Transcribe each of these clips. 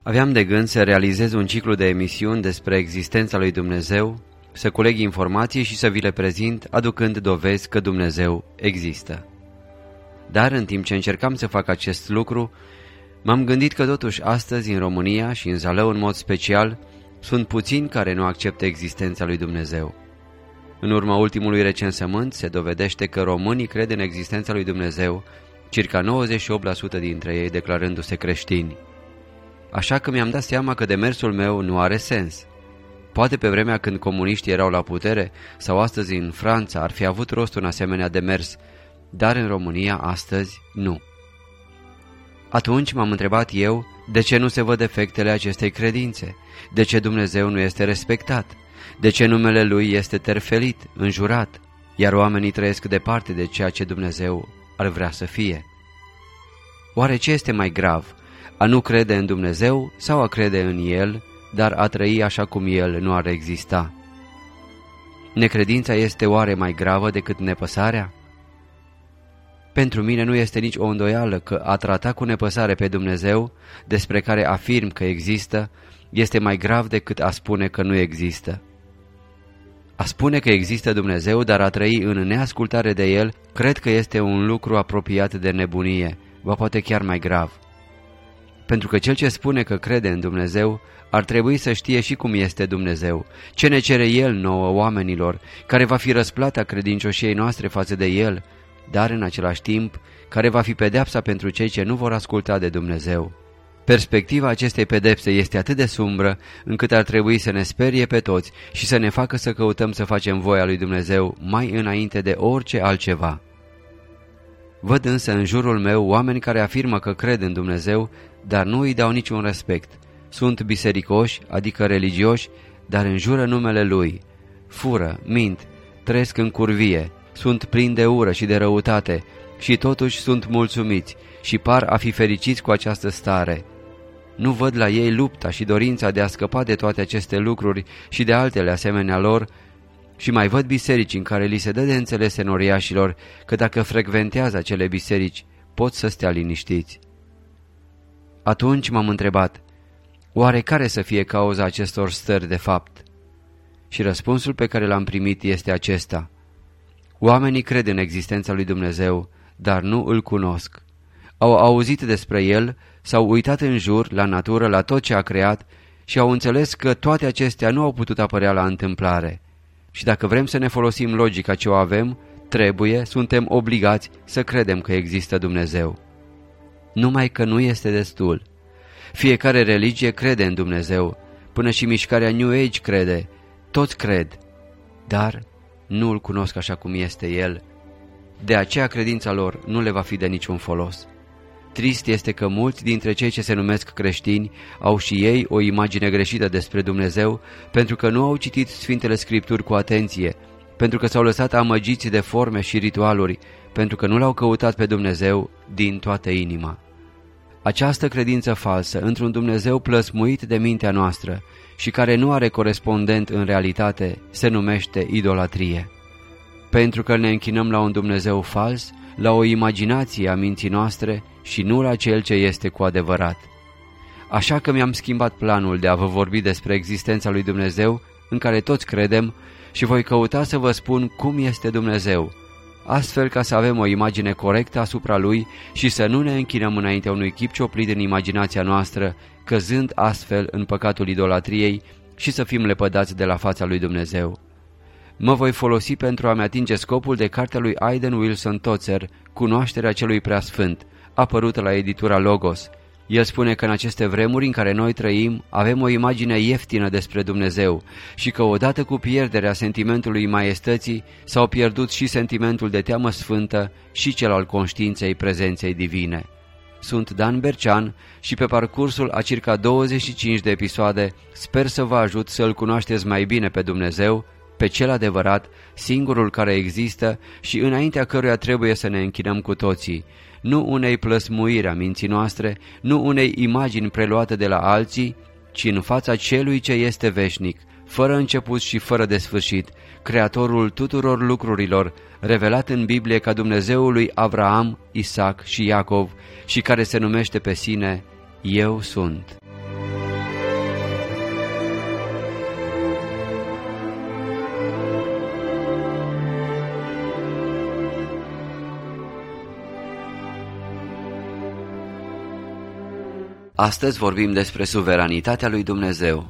Aveam de gând să realizez un ciclu de emisiuni despre existența lui Dumnezeu, să coleg informații și să vi le prezint, aducând dovezi că Dumnezeu există. Dar în timp ce încercam să fac acest lucru, m-am gândit că totuși astăzi în România și în Zalău în mod special sunt puțini care nu acceptă existența lui Dumnezeu. În urma ultimului recensământ se dovedește că românii cred în existența lui Dumnezeu, circa 98% dintre ei declarându-se creștini. Așa că mi-am dat seama că demersul meu nu are sens. Poate pe vremea când comuniștii erau la putere sau astăzi în Franța ar fi avut rost un asemenea demers, dar în România astăzi nu. Atunci m-am întrebat eu de ce nu se văd efectele acestei credințe, de ce Dumnezeu nu este respectat, de ce numele Lui este terfelit, înjurat, iar oamenii trăiesc departe de ceea ce Dumnezeu ar vrea să fie. Oare ce este mai grav, a nu crede în Dumnezeu sau a crede în El, dar a trăi așa cum El nu ar exista? Necredința este oare mai gravă decât nepăsarea? Pentru mine nu este nici o îndoială că a trata cu nepăsare pe Dumnezeu, despre care afirm că există, este mai grav decât a spune că nu există. A spune că există Dumnezeu, dar a trăi în neascultare de El, cred că este un lucru apropiat de nebunie, ba poate chiar mai grav. Pentru că cel ce spune că crede în Dumnezeu ar trebui să știe și cum este Dumnezeu, ce ne cere El nouă oamenilor, care va fi răsplata credincioșiei noastre față de El, dar în același timp care va fi pedeapsa pentru cei ce nu vor asculta de Dumnezeu. Perspectiva acestei pedepse este atât de sumbră încât ar trebui să ne sperie pe toți și să ne facă să căutăm să facem voia lui Dumnezeu mai înainte de orice altceva. Văd însă în jurul meu oameni care afirmă că cred în Dumnezeu, dar nu îi dau niciun respect. Sunt bisericoși, adică religioși, dar înjură numele Lui. Fură, mint, trăiesc în curvie, sunt plini de ură și de răutate și totuși sunt mulțumiți și par a fi fericiți cu această stare. Nu văd la ei lupta și dorința de a scăpa de toate aceste lucruri și de altele asemenea lor, și mai văd biserici în care li se dă de înțeles enoriașilor că dacă frecventează acele biserici pot să stea liniștiți. Atunci m-am întrebat, oare care să fie cauza acestor stări de fapt? Și răspunsul pe care l-am primit este acesta. Oamenii cred în existența lui Dumnezeu, dar nu îl cunosc. Au auzit despre El, s-au uitat în jur, la natură, la tot ce a creat și au înțeles că toate acestea nu au putut apărea la întâmplare. Și dacă vrem să ne folosim logica ce o avem, suntem obligați să credem că există Dumnezeu. Numai că nu este destul. Fiecare religie crede în Dumnezeu, până și mișcarea New Age crede, toți cred, dar nu îl cunosc așa cum este El. De aceea credința lor nu le va fi de niciun folos. Trist este că mulți dintre cei ce se numesc creștini au și ei o imagine greșită despre Dumnezeu, pentru că nu au citit Sfintele Scripturi cu atenție, pentru că s-au lăsat amăgiți de forme și ritualuri, pentru că nu l-au căutat pe Dumnezeu din toată inima. Această credință falsă într-un Dumnezeu plăsmuit de mintea noastră și care nu are corespondent în realitate se numește idolatrie. Pentru că ne închinăm la un Dumnezeu fals, la o imaginație a minții noastre și nu la Cel ce este cu adevărat. Așa că mi-am schimbat planul de a vă vorbi despre existența lui Dumnezeu, în care toți credem, și voi căuta să vă spun cum este Dumnezeu, astfel ca să avem o imagine corectă asupra Lui și să nu ne închinăm înaintea unui chip cioplit în imaginația noastră, căzând astfel în păcatul idolatriei și să fim lepădați de la fața lui Dumnezeu. Mă voi folosi pentru a-mi atinge scopul de cartea lui Aidan Wilson Tozer, Cunoașterea celui preasfânt, apărută la editura Logos. El spune că în aceste vremuri în care noi trăim avem o imagine ieftină despre Dumnezeu și că odată cu pierderea sentimentului maiestății s-au pierdut și sentimentul de teamă sfântă și cel al conștiinței prezenței divine. Sunt Dan Bercean și pe parcursul a circa 25 de episoade sper să vă ajut să-L cunoașteți mai bine pe Dumnezeu, pe Cel adevărat, singurul care există și înaintea căruia trebuie să ne închinăm cu toții, nu unei plăsmuiri a minții noastre, nu unei imagini preluate de la alții, ci în fața Celui ce este veșnic, fără început și fără de sfârșit, Creatorul tuturor lucrurilor, revelat în Biblie ca Dumnezeul lui Avraam, Isaac și Iacov și care se numește pe sine Eu sunt. Astăzi vorbim despre suveranitatea lui Dumnezeu.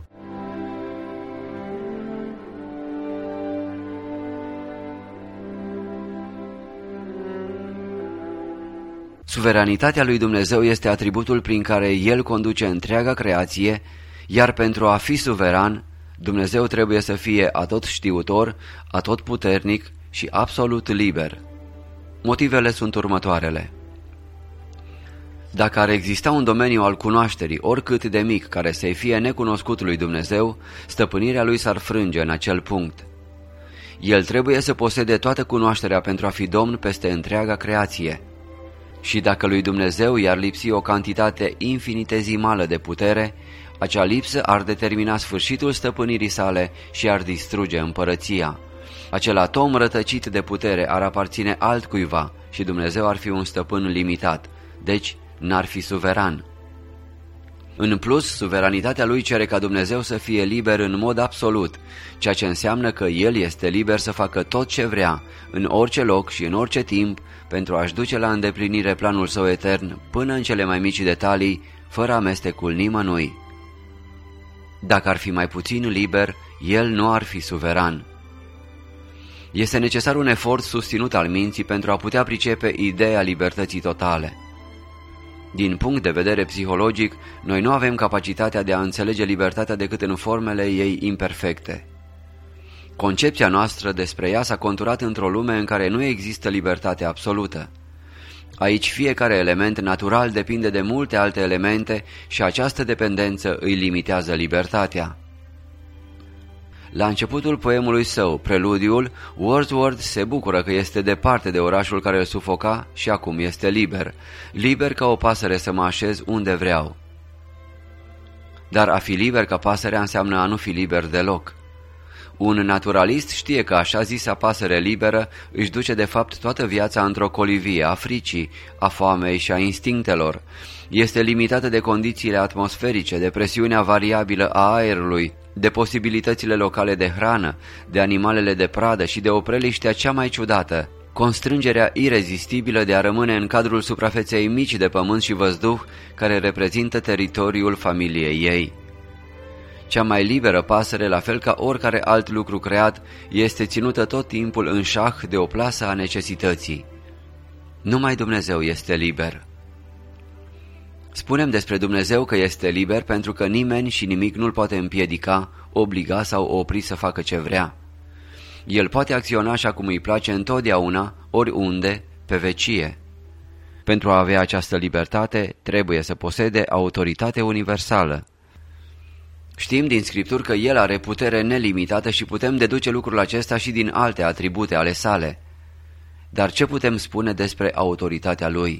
Suveranitatea lui Dumnezeu este atributul prin care El conduce întreaga creație, iar pentru a fi suveran, Dumnezeu trebuie să fie atotștiutor, atotputernic și absolut liber. Motivele sunt următoarele. Dacă ar exista un domeniu al cunoașterii, oricât de mic, care să-i fie necunoscut lui Dumnezeu, stăpânirea lui s-ar frânge în acel punct. El trebuie să posede toată cunoașterea pentru a fi domn peste întreaga creație. Și dacă lui Dumnezeu i-ar lipsi o cantitate infinitezimală de putere, acea lipsă ar determina sfârșitul stăpânirii sale și ar distruge împărăția. Acel atom rătăcit de putere ar aparține altcuiva și Dumnezeu ar fi un stăpân limitat, deci n-ar fi suveran. În plus, suveranitatea lui cere ca Dumnezeu să fie liber în mod absolut, ceea ce înseamnă că El este liber să facă tot ce vrea, în orice loc și în orice timp, pentru a-și duce la îndeplinire planul său etern, până în cele mai mici detalii, fără amestecul nimănui. Dacă ar fi mai puțin liber, El nu ar fi suveran. Este necesar un efort susținut al minții pentru a putea pricepe ideea libertății totale. Din punct de vedere psihologic, noi nu avem capacitatea de a înțelege libertatea decât în formele ei imperfecte. Concepția noastră despre ea s-a conturat într-o lume în care nu există libertate absolută. Aici fiecare element natural depinde de multe alte elemente și această dependență îi limitează libertatea. La începutul poemului său, Preludiul, Wordsworth se bucură că este departe de orașul care îl sufoca și acum este liber, liber ca o pasăre să mă așez unde vreau. Dar a fi liber ca pasărea înseamnă a nu fi liber deloc. Un naturalist știe că așa zisa pasăre liberă își duce de fapt toată viața într-o colivie a fricii, a foamei și a instinctelor. Este limitată de condițiile atmosferice, de presiunea variabilă a aerului, de posibilitățile locale de hrană, de animalele de pradă și de opreliștea cea mai ciudată, constrângerea irezistibilă de a rămâne în cadrul suprafeței mici de pământ și văzduh care reprezintă teritoriul familiei ei. Cea mai liberă pasăre, la fel ca oricare alt lucru creat, este ținută tot timpul în șah de o plasă a necesității. Numai Dumnezeu este liber. Spunem despre Dumnezeu că este liber pentru că nimeni și nimic nu-l poate împiedica, obliga sau opri să facă ce vrea. El poate acționa așa cum îi place întotdeauna, oriunde, pe vecie. Pentru a avea această libertate, trebuie să posede autoritate universală. Știm din Scripturi că El are putere nelimitată și putem deduce lucrul acesta și din alte atribute ale sale. Dar ce putem spune despre autoritatea Lui?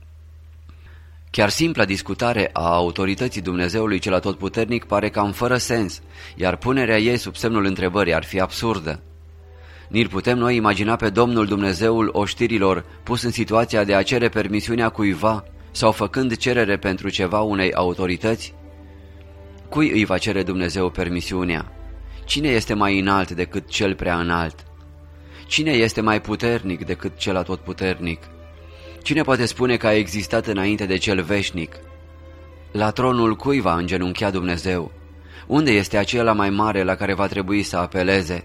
Chiar simpla discutare a autorității Dumnezeului cel atotputernic pare cam fără sens, iar punerea ei sub semnul întrebării ar fi absurdă. Ni-l putem noi imagina pe Domnul Dumnezeul oștirilor pus în situația de a cere permisiunea cuiva sau făcând cerere pentru ceva unei autorități? Cui îi va cere Dumnezeu permisiunea? Cine este mai înalt decât cel prea înalt? Cine este mai puternic decât cel atotputernic? Cine poate spune că a existat înainte de cel veșnic? La tronul cui va îngenunchea Dumnezeu? Unde este acela mai mare la care va trebui să apeleze?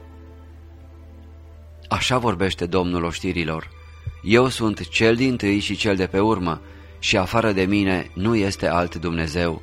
Așa vorbește Domnul oștirilor. Eu sunt cel dintâi și cel de pe urmă și afară de mine nu este alt Dumnezeu.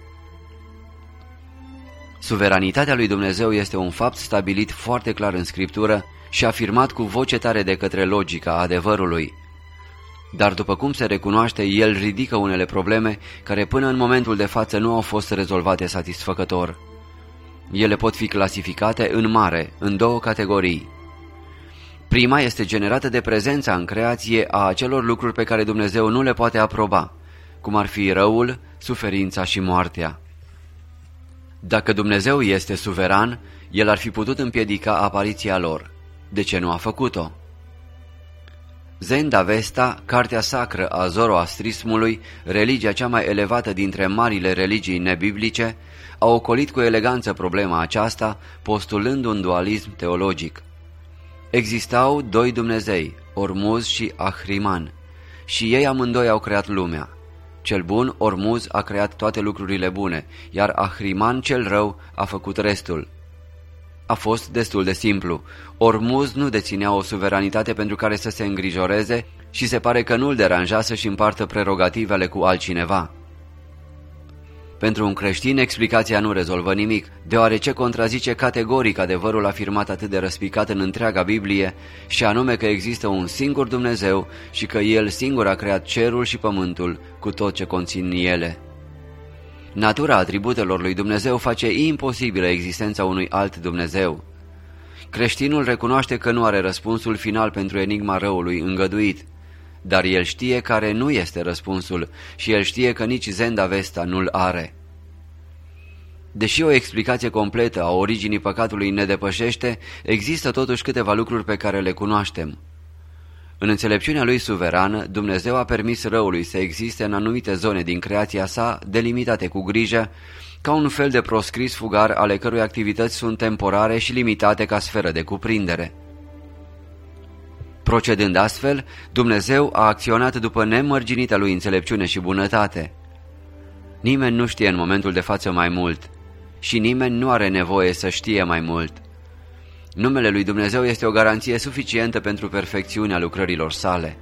Suveranitatea lui Dumnezeu este un fapt stabilit foarte clar în Scriptură și afirmat cu voce tare de către logica adevărului. Dar după cum se recunoaște, El ridică unele probleme care până în momentul de față nu au fost rezolvate satisfăcător. Ele pot fi clasificate în mare, în două categorii. Prima este generată de prezența în creație a acelor lucruri pe care Dumnezeu nu le poate aproba, cum ar fi răul, suferința și moartea. Dacă Dumnezeu este suveran, El ar fi putut împiedica apariția lor. De ce nu a făcut-o? Zend-Avesta, cartea sacră a zoroastrismului, religia cea mai elevată dintre marile religii nebiblice, a ocolit cu eleganță problema aceasta, postulând un dualism teologic. Existau doi Dumnezei, Ormuz și Ahriman, și ei amândoi au creat lumea. Cel bun, Ormuz, a creat toate lucrurile bune, iar Ahriman cel rău a făcut restul. A fost destul de simplu. Ormuz nu deținea o suveranitate pentru care să se îngrijoreze și se pare că nu-l deranja să-și împartă prerogativele cu altcineva. Pentru un creștin, explicația nu rezolvă nimic, deoarece contrazice categoric adevărul afirmat atât de răspicat în întreaga Biblie, și anume că există un singur Dumnezeu și că El singur a creat cerul și pământul cu tot ce conțin ele. Natura atributelor lui Dumnezeu face imposibilă existența unui alt Dumnezeu. Creștinul recunoaște că nu are răspunsul final pentru enigma răului îngăduit, dar el știe care nu este răspunsul și el știe că nici Zend-Avesta nu-l are. Deși o explicație completă a originii păcatului ne depășește, există totuși câteva lucruri pe care le cunoaștem. În înțelepciunea lui suverană, Dumnezeu a permis răului să existe în anumite zone din creația sa, delimitate cu grijă, ca un fel de proscris fugar ale cărui activități sunt temporare și limitate ca sferă de cuprindere. Procedând astfel, Dumnezeu a acționat după nemărginita lui înțelepciune și bunătate. Nimeni nu știe în momentul de față mai mult și nimeni nu are nevoie să știe mai mult. Numele lui Dumnezeu este o garanție suficientă pentru perfecțiunea lucrărilor sale.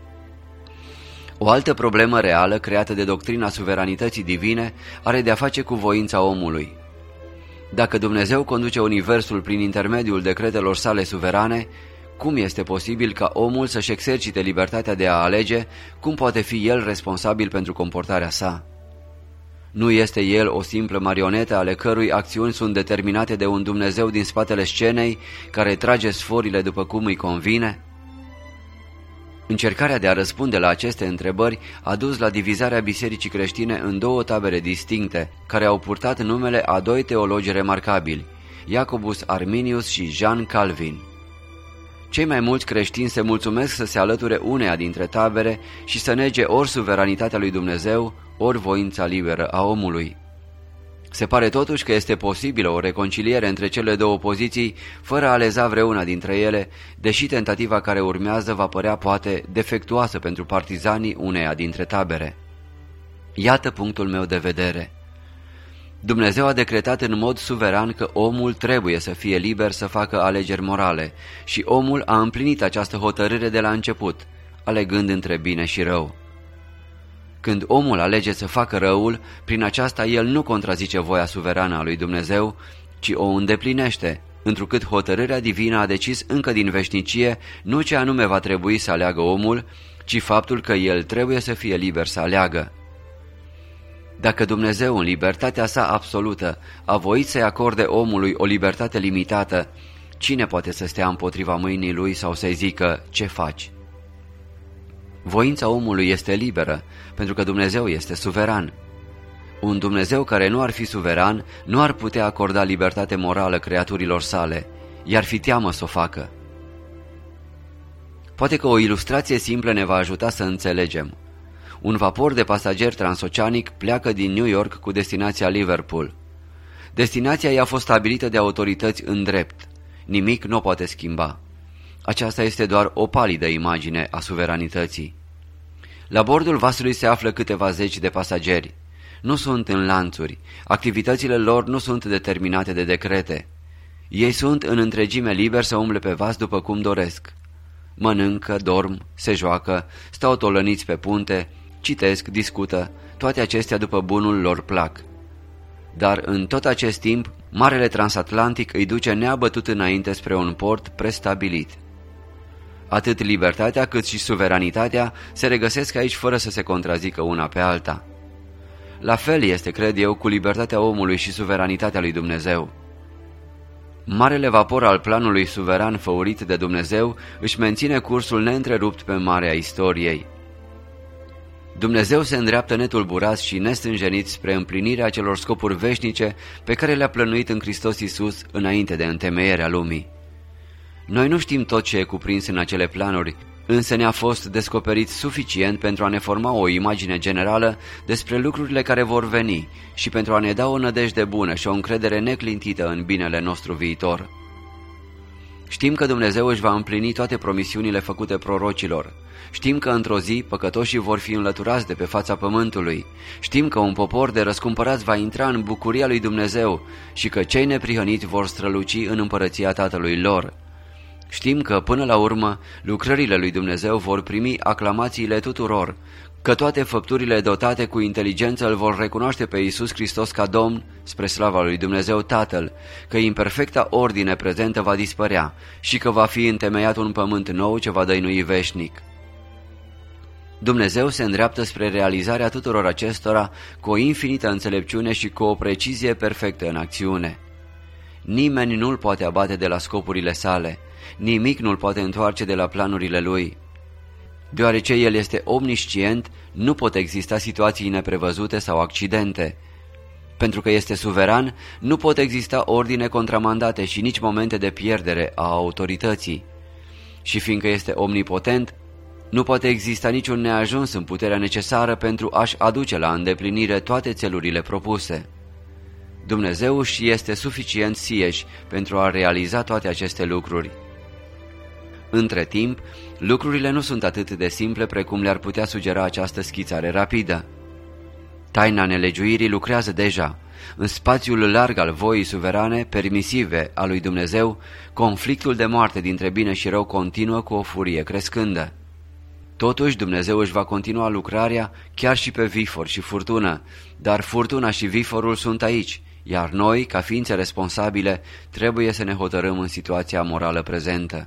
O altă problemă reală creată de doctrina suveranității divine are de-a face cu voința omului. Dacă Dumnezeu conduce universul prin intermediul decretelor sale suverane, cum este posibil ca omul să-și exercite libertatea de a alege, cum poate fi el responsabil pentru comportarea sa? Nu este el o simplă marionetă ale cărui acțiuni sunt determinate de un Dumnezeu din spatele scenei, care trage sforile după cum îi convine? Încercarea de a răspunde la aceste întrebări a dus la divizarea bisericii creștine în două tabere distincte, care au purtat numele a doi teologi remarcabili, Jacobus Arminius și Jean Calvin. Cei mai mulți creștini se mulțumesc să se alăture uneia dintre tabere și să nege ori suveranitatea lui Dumnezeu, ori voința liberă a omului. Se pare totuși că este posibilă o reconciliere între cele două poziții, fără a leza vreuna dintre ele, deși tentativa care urmează va părea poate defectuoasă pentru partizanii uneia dintre tabere. Iată punctul meu de vedere. Dumnezeu a decretat în mod suveran că omul trebuie să fie liber să facă alegeri morale și omul a împlinit această hotărâre de la început, alegând între bine și rău. Când omul alege să facă răul, prin aceasta el nu contrazice voia suverană a lui Dumnezeu, ci o îndeplinește, întrucât hotărârea divină a decis încă din veșnicie nu ce anume va trebui să aleagă omul, ci faptul că el trebuie să fie liber să aleagă. Dacă Dumnezeu, în libertatea sa absolută, a voit să-i acorde omului o libertate limitată, cine poate să stea împotriva mâinii lui sau să-i zică, ce faci? Voința omului este liberă, pentru că Dumnezeu este suveran. Un Dumnezeu care nu ar fi suveran nu ar putea acorda libertate morală creaturilor sale, i-ar fi teamă să o facă. Poate că o ilustrație simplă ne va ajuta să înțelegem. Un vapor de pasageri transoceanic pleacă din New York cu destinația Liverpool. Destinația i-a fost stabilită de autorități în drept. Nimic nu o poate schimba. Aceasta este doar o palidă imagine a suveranității. La bordul vasului se află câteva zeci de pasageri. Nu sunt în lanțuri, activitățile lor nu sunt determinate de decrete. Ei sunt în întregime liberi să umble pe vas după cum doresc. Mănâncă, dorm, se joacă, stau tolăniți pe punte, citesc, discută, toate acestea după bunul lor plac. Dar în tot acest timp, marele transatlantic îi duce neabătut înainte spre un port prestabilit. Atât libertatea cât și suveranitatea se regăsesc aici fără să se contrazică una pe alta. La fel este, cred eu, cu libertatea omului și suveranitatea lui Dumnezeu. Marele vapor al planului suveran făurit de Dumnezeu își menține cursul neîntrerupt pe marea istoriei. Dumnezeu se îndreaptă netulburați și nestânjeniți spre împlinirea acelor scopuri veșnice pe care le-a plănuit în Hristos Iisus înainte de întemeierea lumii. Noi nu știm tot ce e cuprins în acele planuri, însă ne-a fost descoperit suficient pentru a ne forma o imagine generală despre lucrurile care vor veni și pentru a ne da o nădejde bună și o încredere neclintită în binele nostru viitor. Știm că Dumnezeu își va împlini toate promisiunile făcute prorocilor, Știm că într-o zi păcătoșii vor fi înlăturați de pe fața pământului. Știm că un popor de răscumpărați va intra în bucuria lui Dumnezeu și că cei neprihăniți vor străluci în împărăția Tatălui lor. Știm că, până la urmă, lucrările lui Dumnezeu vor primi aclamațiile tuturor, că toate făpturile dotate cu inteligență îl vor recunoaște pe Iisus Hristos ca Domn spre slava lui Dumnezeu Tatăl, că imperfecta ordine prezentă va dispărea și că va fi întemeiat un pământ nou ce va dăinui veșnic. Dumnezeu se îndreaptă spre realizarea tuturor acestora cu o infinită înțelepciune și cu o precizie perfectă în acțiune. Nimeni nu-l poate abate de la scopurile sale, nimic nu-l poate întoarce de la planurile lui. Deoarece el este omniscient, nu pot exista situații neprevăzute sau accidente. Pentru că este suveran, nu pot exista ordine contramandate și nici momente de pierdere a autorității. Și fiindcă este omnipotent, nu poate exista niciun neajuns în puterea necesară pentru a-și aduce la îndeplinire toate țelurile propuse. Dumnezeu își este suficient sieși pentru a realiza toate aceste lucruri. Între timp, lucrurile nu sunt atât de simple precum le-ar putea sugera această schițare rapidă. Taina nelegiuirii lucrează deja. În spațiul larg al voii suverane, permisive a lui Dumnezeu, conflictul de moarte dintre bine și rău continuă cu o furie crescândă. Totuși Dumnezeu își va continua lucrarea chiar și pe vifor și furtună, dar furtuna și viforul sunt aici, iar noi, ca ființe responsabile, trebuie să ne hotărâm în situația morală prezentă.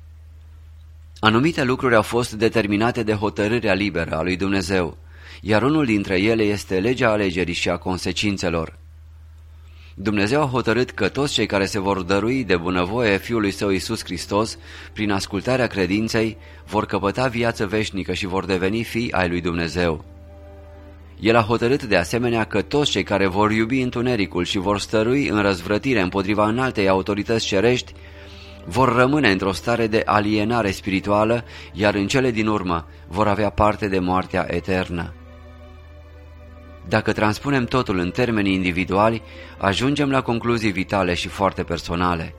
Anumite lucruri au fost determinate de hotărârea liberă a lui Dumnezeu, iar unul dintre ele este legea alegerii și a consecințelor. Dumnezeu a hotărât că toți cei care se vor dărui de bunăvoie Fiului Său Iisus Hristos, prin ascultarea credinței, vor căpăta viață veșnică și vor deveni fii ai lui Dumnezeu. El a hotărât de asemenea că toți cei care vor iubi întunericul și vor stărui în răzvrătire împotriva înaltei autorități cerești, vor rămâne într-o stare de alienare spirituală, iar în cele din urmă vor avea parte de moartea eternă. Dacă transpunem totul în termeni individuali, ajungem la concluzii vitale și foarte personale.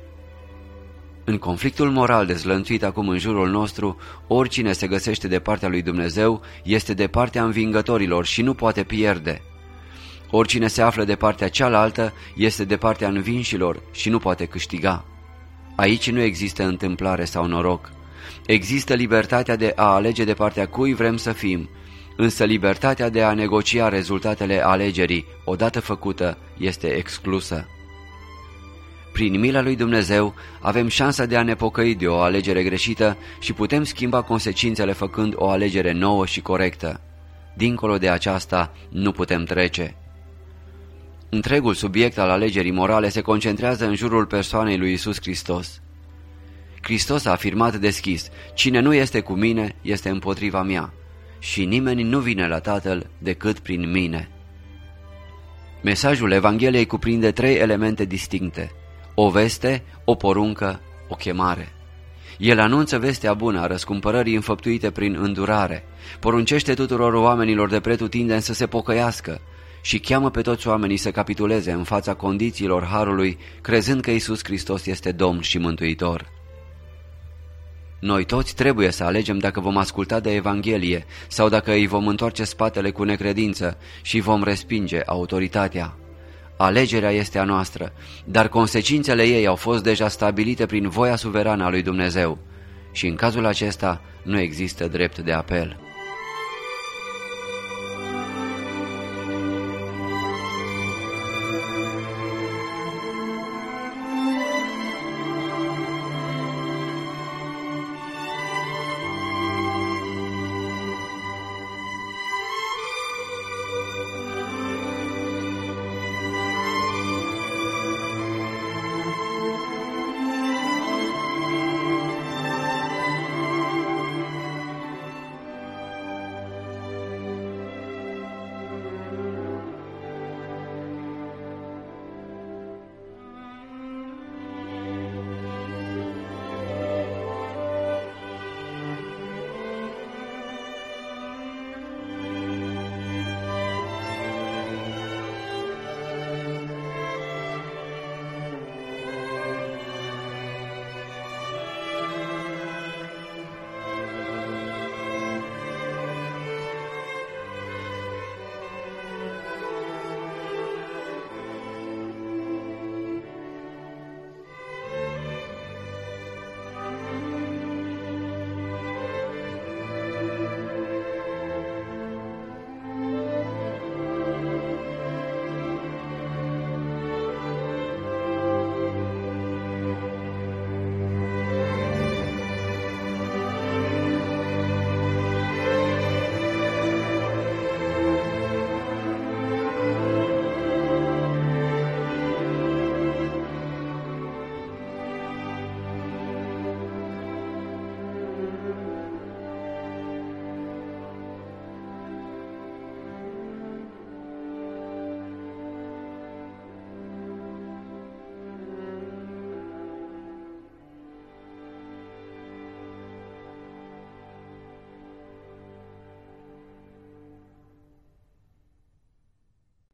În conflictul moral dezlănțuit acum în jurul nostru, oricine se găsește de partea lui Dumnezeu este de partea învingătorilor și nu poate pierde. Oricine se află de partea cealaltă este de partea învinșilor și nu poate câștiga. Aici nu există întâmplare sau noroc. Există libertatea de a alege de partea cui vrem să fim, însă libertatea de a negocia rezultatele alegerii, odată făcută, este exclusă. Prin mila lui Dumnezeu avem șansa de a ne pocăi de o alegere greșită și putem schimba consecințele făcând o alegere nouă și corectă. Dincolo de aceasta nu putem trece. Întregul subiect al alegerii morale se concentrează în jurul persoanei lui Iisus Hristos. Hristos a afirmat deschis: cine nu este cu mine este împotriva mea și nimeni nu vine la Tatăl decât prin mine. Mesajul Evangheliei cuprinde 3 elemente distincte: o veste, o poruncă, o chemare. El anunță vestea bună a răscumpărării înfăptuite prin îndurare, poruncește tuturor oamenilor de pretutindeni să se pocăiască și cheamă pe toți oamenii să capituleze în fața condițiilor harului, crezând că Iisus Hristos este Domn și Mântuitor. Noi toți trebuie să alegem dacă vom asculta de Evanghelie sau dacă îi vom întoarce spatele cu necredință și vom respinge autoritatea. Alegerea este a noastră, dar consecințele ei au fost deja stabilite prin voia suverană a lui Dumnezeu și în cazul acesta nu există drept de apel.